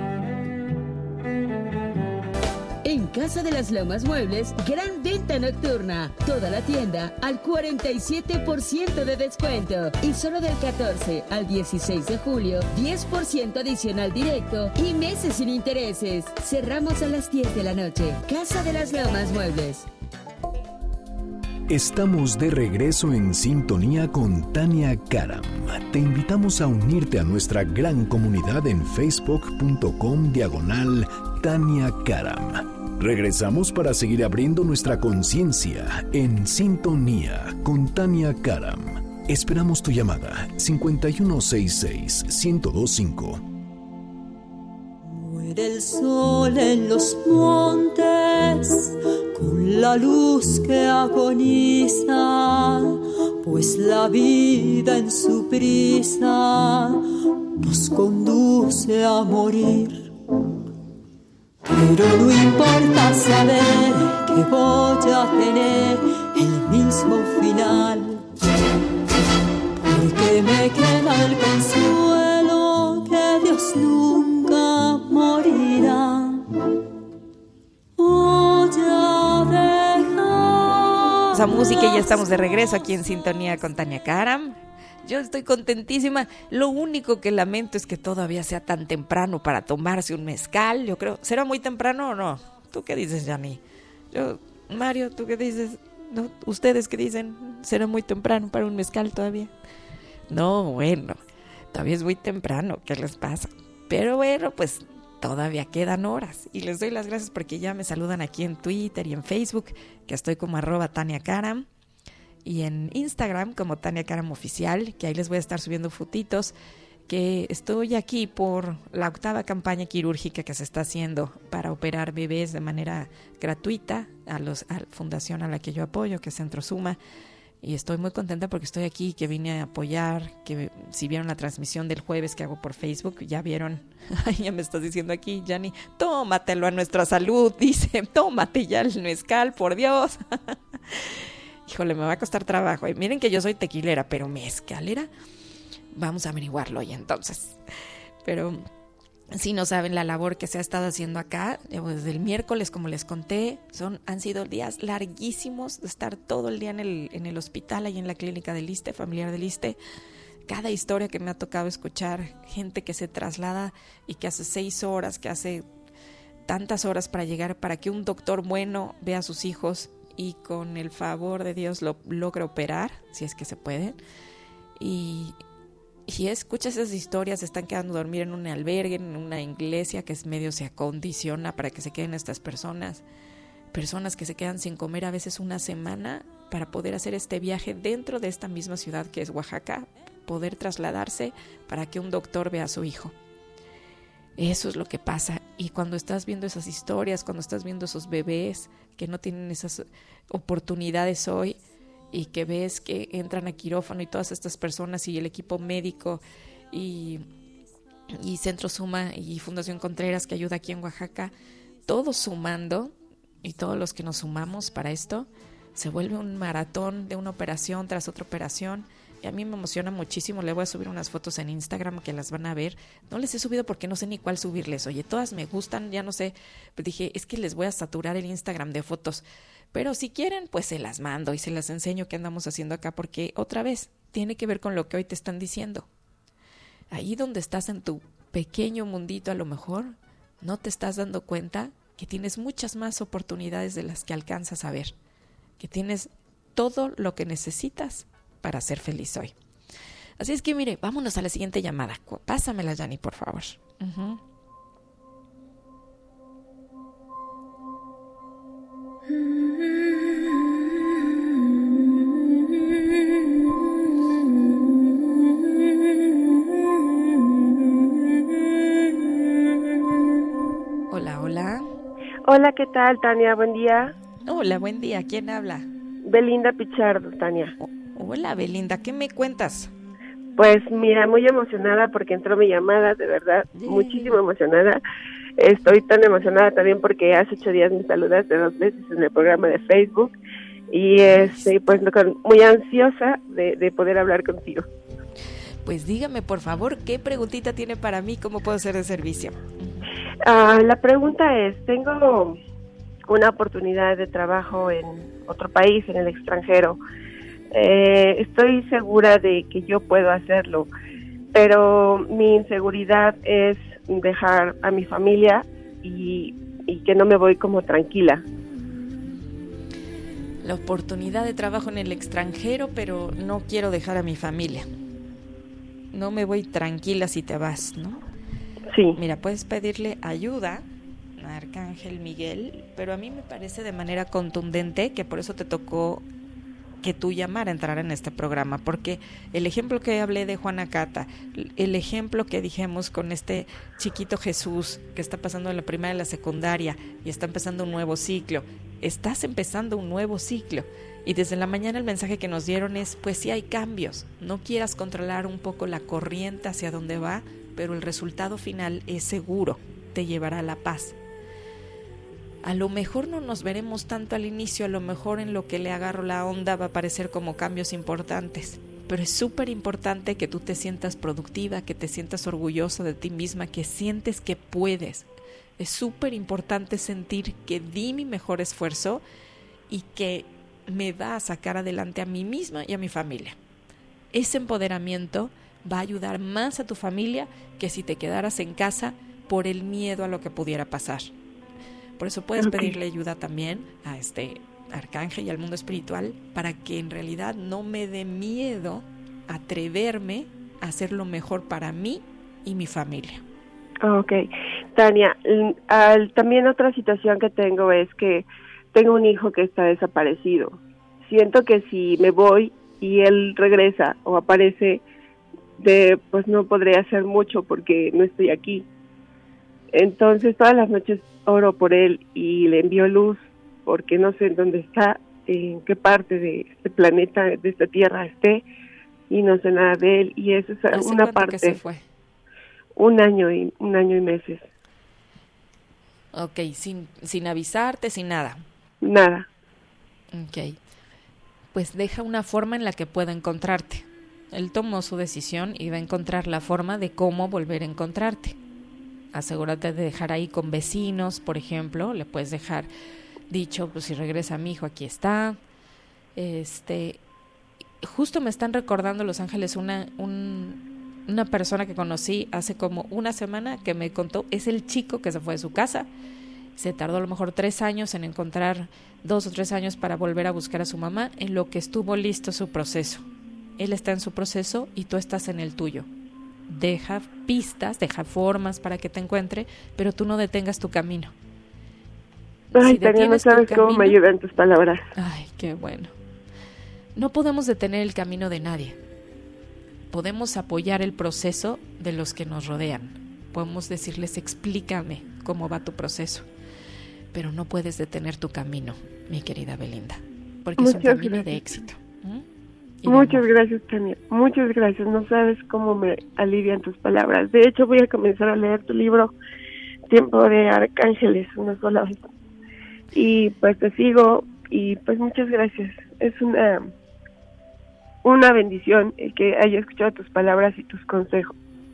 En Casa de las Lomas Muebles, gran venta nocturna. Toda la tienda al cuarenta y siete por ciento de descuento. Y solo del catorce al dieciséis de julio, diez por ciento adicional directo y meses sin intereses. Cerramos a las diez de la noche. Casa de las Lomas Muebles.
Estamos de regreso en sintonía con Tania Karam. Te invitamos a unirte a nuestra gran comunidad en facebook punto com diagonal Tania Karam. Regresamos para seguir abriendo nuestra conciencia en sintonía con Tania Karam. Esperamos tu llamada cincuenta y uno sesenta y seis, ciento veinticinco.
Muere el sol en los montes con la luz que agoniza, pues la vida en su prisa nos conduce a morir. Pero no importa saber que voy a tener el mismo final, porque me queda el consuelo que Dios nunca morirá. Voy a dejar
esa música y ya estamos de regreso aquí en Sintonía con Tania Karam. Yo estoy contentísima. Lo único que lamento es que todavía sea tan temprano para tomarse un mezcal. Yo creo, ¿será muy temprano o no? ¿Tú qué dices, Yanni? Yo, Mario, ¿tú qué dices? ¿No? ¿Ustedes qué dicen? ¿Será muy temprano para un mezcal todavía? No, bueno, todavía es muy temprano. ¿Qué les pasa? Pero bueno, pues todavía quedan horas. Y les doy las gracias porque ya me saludan aquí en Twitter y en Facebook, que estoy como arroba Tania Karam. Y en Instagram como Tania Karam Oficial, que ahí les voy a estar subiendo fotitos, que estoy aquí por la octava campaña quirúrgica que se está haciendo para operar bebés de manera gratuita a, los, a la fundación a la que yo apoyo, que es Centro Suma. Y estoy muy contenta porque estoy aquí, que vine a apoyar, que si vieron la transmisión del jueves que hago por Facebook, ya vieron, ya me estás diciendo aquí, Yanni, tómatelo a nuestra salud, dice, tómate ya el mezcal, por Dios. Híjole, me va a costar trabajo. Y miren que yo soy tequilera, pero mezcalera, vamos a averiguarlo hoy entonces. Pero si no saben la labor que se ha estado haciendo acá, desde el miércoles, como les conté, son han sido días larguísimos de estar todo el día en el, en el hospital, ahí en la clínica del ISSSTE, familiar del ISSSTE. Cada historia que me ha tocado escuchar, gente que se traslada y que hace seis horas, que hace tantas horas para llegar, para que un doctor bueno vea a sus hijos y con el favor de Dios lo logre operar, si es que se puede. Y, y escuchas esas historias, se están quedando a dormir en un albergue, en una iglesia que es medio se acondiciona para que se queden estas personas. Personas que se quedan sin comer a veces una semana para poder hacer este viaje dentro de esta misma ciudad que es Oaxaca, poder trasladarse para que un doctor vea a su hijo. Eso es lo que pasa. Y cuando estás viendo esas historias, cuando estás viendo esos bebés que no tienen esas oportunidades hoy y que ves que entran a quirófano y todas estas personas y el equipo médico y, y Centro Suma y Fundación Contreras que ayuda aquí en Oaxaca, todos sumando y todos los que nos sumamos para esto, se vuelve un maratón de una operación tras otra operación. Y a mí me emociona muchísimo. Le voy a subir unas fotos en Instagram que las van a ver. No les he subido porque no sé ni cuál subirles. Oye, todas me gustan, ya no sé. Pero dije, es que les voy a saturar el Instagram de fotos. Pero si quieren, pues se las mando y se las enseño qué andamos haciendo acá. Porque otra vez, tiene que ver con lo que hoy te están diciendo. Ahí donde estás en tu pequeño mundito a lo mejor, no te estás dando cuenta que tienes muchas más oportunidades de las que alcanzas a ver. Que tienes todo lo que necesitas para ser feliz hoy. Así es que mire, vámonos a la siguiente llamada. Pásamela, Yanni, por favor. Uh-huh. Hola, hola.
Hola, ¿qué tal, Tania? Buen día.
Hola, buen día. ¿Quién habla?
Belinda Pichardo, Tania.
Hola, Belinda, ¿qué me cuentas?
Pues mira, muy emocionada porque entró mi llamada, de verdad, yeah. Muchísimo emocionada. Estoy tan emocionada también porque hace ocho días me saludaste dos veces en el programa de Facebook y este, pues muy ansiosa de, de poder hablar contigo.
Pues dígame, por favor, ¿qué preguntita tiene para mí? ¿Cómo puedo ser de servicio?
Uh, la pregunta es, tengo una oportunidad de trabajo en otro país, en el extranjero. Eh, estoy segura de que yo puedo hacerlo, pero mi inseguridad es dejar a mi familia y, y que no me voy como tranquila.
La oportunidad de trabajo en el extranjero, pero no quiero dejar a mi familia. No me voy tranquila si te vas, ¿no?
Sí.
Mira, puedes pedirle ayuda a Arcángel Miguel, pero a mí me parece de manera contundente que por eso te tocó
que tú llamar a entrar en este programa, porque el ejemplo que hablé de Juana Cata, el ejemplo que dijimos con este chiquito Jesús que está pasando en la primaria y la secundaria y está empezando un nuevo ciclo, estás empezando un nuevo ciclo y desde la mañana el mensaje que nos dieron es, pues sí hay cambios, no quieras controlar un poco la corriente hacia dónde va, pero el resultado final es seguro, te llevará a la paz. A lo mejor no nos veremos tanto al inicio, a lo mejor en lo que le agarro la onda va a parecer como cambios importantes, pero es súper importante que tú te sientas productiva, que te sientas orgullosa de ti misma, que sientes que puedes. Es súper importante sentir que di mi mejor esfuerzo y que me va a sacar adelante a mí misma y a mi familia. Ese empoderamiento va a ayudar más a tu familia que si te quedaras en casa por el miedo a lo que pudiera pasar. Por eso puedes okay. pedirle ayuda también a este arcángel y al mundo espiritual para que en realidad no me dé miedo atreverme a hacer lo mejor para mí y mi familia.
Ok. Tania, al, también otra situación que tengo es que tengo un hijo que está desaparecido. Siento que si me voy y él regresa o aparece, de, pues no podré hacer mucho porque no estoy aquí. Entonces todas las noches oro por él y le envío luz porque no sé en dónde está, en qué parte de este planeta, de esta tierra esté, y no sé nada de él, y eso es una parte.
¿Hace cuánto que se fue?
Un año y un año y meses.
Ok, sin sin avisarte, sin nada.
Nada.
Ok, pues deja una forma en la que pueda encontrarte. Él tomó su decisión y va a encontrar la forma de cómo volver a encontrarte. Asegúrate de dejar ahí con vecinos, por ejemplo, le puedes dejar dicho, pues si regresa mi hijo, aquí está. Este, justo me están recordando Los Ángeles una, un, una persona que conocí hace como una semana que me contó, es el chico que se fue de su casa, se tardó a lo mejor tres años en encontrar, dos o tres años para volver a buscar a su mamá, en lo que estuvo listo su proceso. Él está en su proceso y tú estás en el tuyo. Deja pistas, deja formas para que te encuentre, pero tú no detengas tu camino.
Ay,
si
Tania, no sabes cómo camino, me ayudan tus palabras.
Ay, qué bueno. No podemos detener el camino de nadie. Podemos apoyar el proceso de los que nos rodean. Podemos decirles, explícame cómo va tu proceso. Pero no puedes detener tu camino, mi querida Belinda, porque Muchas es un camino gracias. de éxito. ¿Mm?
Muchas gracias, Tania. Muchas gracias. No sabes cómo me alivian tus palabras. De hecho, voy a comenzar a leer tu libro, Tiempo de Arcángeles, una sola vez. Y pues te sigo y pues muchas gracias. Es una una bendición el que haya escuchado tus palabras y tus consejos.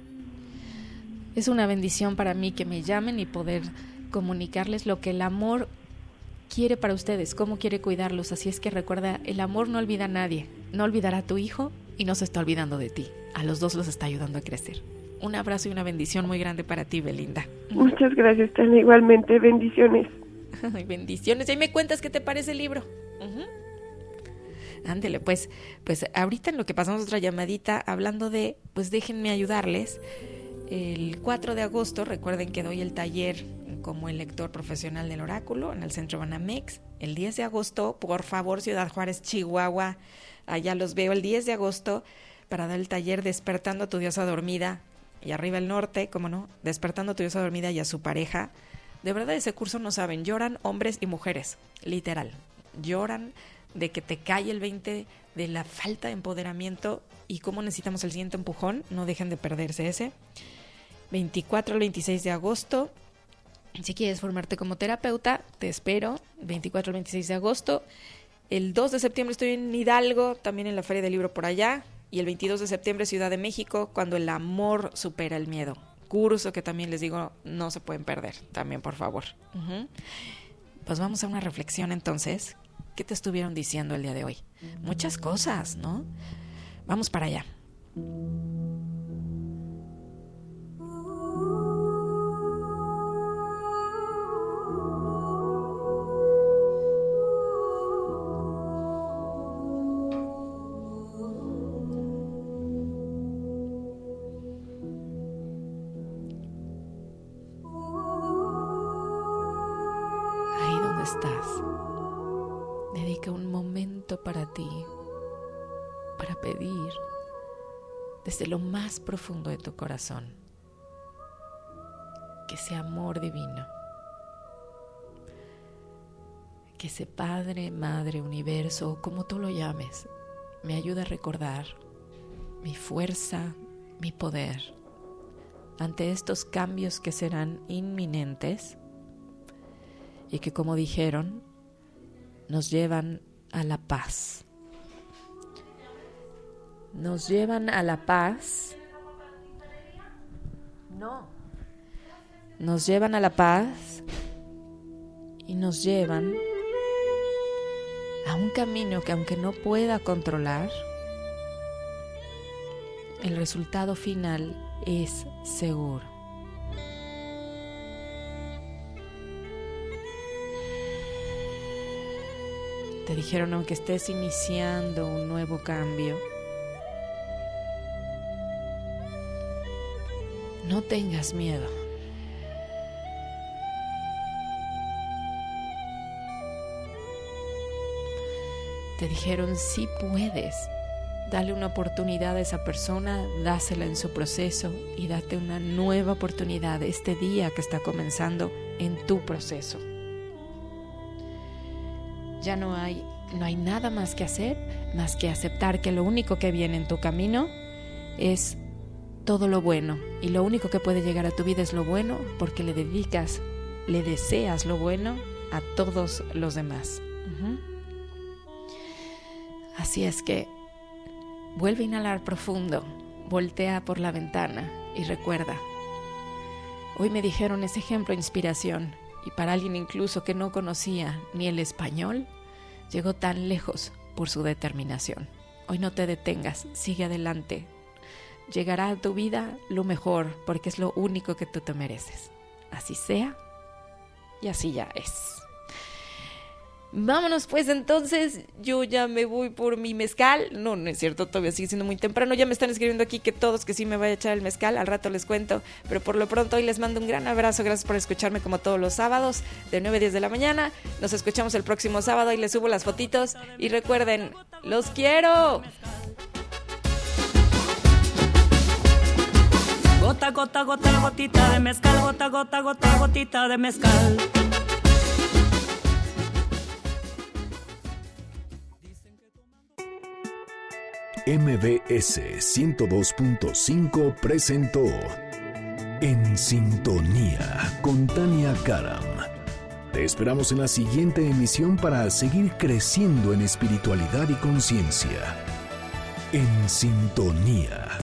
Es una bendición para mí que me llamen y poder comunicarles lo que el amor quiere para ustedes, cómo quiere cuidarlos. Así es que recuerda, el amor no olvida a nadie, no olvidará a tu hijo y no se está olvidando de ti. A los dos los está ayudando a crecer. Un abrazo y una bendición muy grande para ti, Belinda.
Muchas gracias, Tania. Igualmente, bendiciones.
Ay, bendiciones. Y ahí me cuentas qué te parece el libro. Uh-huh. Ándele, pues, pues ahorita en lo que pasamos otra llamadita hablando de, pues déjenme ayudarles. El cuatro de agosto, recuerden que doy el taller como el lector profesional del oráculo en el Centro Banamex. El diez de agosto, por favor, Ciudad Juárez, Chihuahua, allá los veo el diez de agosto para dar el taller Despertando a tu diosa dormida. Y arriba el norte, ¿cómo no? Despertando a tu diosa dormida y a su pareja. De verdad, ese curso no saben, lloran hombres y mujeres, literal. Lloran de que te cae el veinte de la falta de empoderamiento y cómo necesitamos el siguiente empujón. No dejen de perderse ese. veinticuatro al veintiséis de agosto. Si quieres formarte como terapeuta, te espero. veinticuatro al veintiséis de agosto. El dos de septiembre estoy en Hidalgo, también en la Feria del Libro por allá. Y el veintidós de septiembre, Ciudad de México, cuando el amor supera el miedo. Curso que también les digo, no se pueden perder. También, por favor. Uh-huh. Pues vamos a una reflexión entonces. ¿Qué te estuvieron diciendo el día de hoy? Muchas cosas, ¿no? Vamos para allá. Ahí donde estás, dedica un momento
momento para ti, para pedir desde lo más profundo de tu corazón que ese amor divino, que ese Padre, Madre, Universo, o como tú lo llames, me ayude a recordar mi fuerza, mi poder ante estos cambios que serán inminentes y que, como dijeron, nos llevan a la paz. Nos llevan a la paz. No. Nos llevan a la paz y nos llevan a un camino que, aunque no pueda controlar, el resultado final es seguro. Te dijeron, aunque estés iniciando un nuevo cambio, no tengas miedo. Te dijeron, sí puedes. Dale una oportunidad a esa persona, dásela en su proceso y date una nueva oportunidad este día que está comenzando en tu proceso. Ya no hay, no hay nada más que hacer, más que aceptar que lo único que viene en tu camino es todo lo bueno. Y lo único que puede llegar a tu vida es lo bueno, porque le dedicas, le deseas lo bueno a todos los demás. Uh-huh. Así es que vuelve a inhalar profundo, voltea por la ventana y recuerda, hoy me dijeron ese ejemplo de inspiración, y para alguien incluso que no conocía ni el español, llegó tan lejos por su determinación. Hoy no te detengas, sigue adelante. Llegará a tu vida lo mejor, porque es lo único que tú te mereces. Así sea, y así ya es. Vámonos pues entonces, yo ya me voy por mi mezcal. No, no es cierto, todavía sigue siendo muy temprano. Ya me están escribiendo aquí que todos que sí me vaya a echar el mezcal, al rato les cuento. Pero por lo pronto hoy les mando un gran abrazo, gracias por escucharme como todos los sábados de nueve a diez de la mañana. Nos escuchamos el próximo sábado y les subo las fotitos. Y recuerden, ¡los quiero!
Gota, gota, gota, gotita de mezcal, gota, gota, gota, gotita de mezcal.
M B S ciento dos punto cinco presentó En Sintonía con Tania Karam. Te esperamos en la siguiente emisión para seguir creciendo en espiritualidad y conciencia. En Sintonía.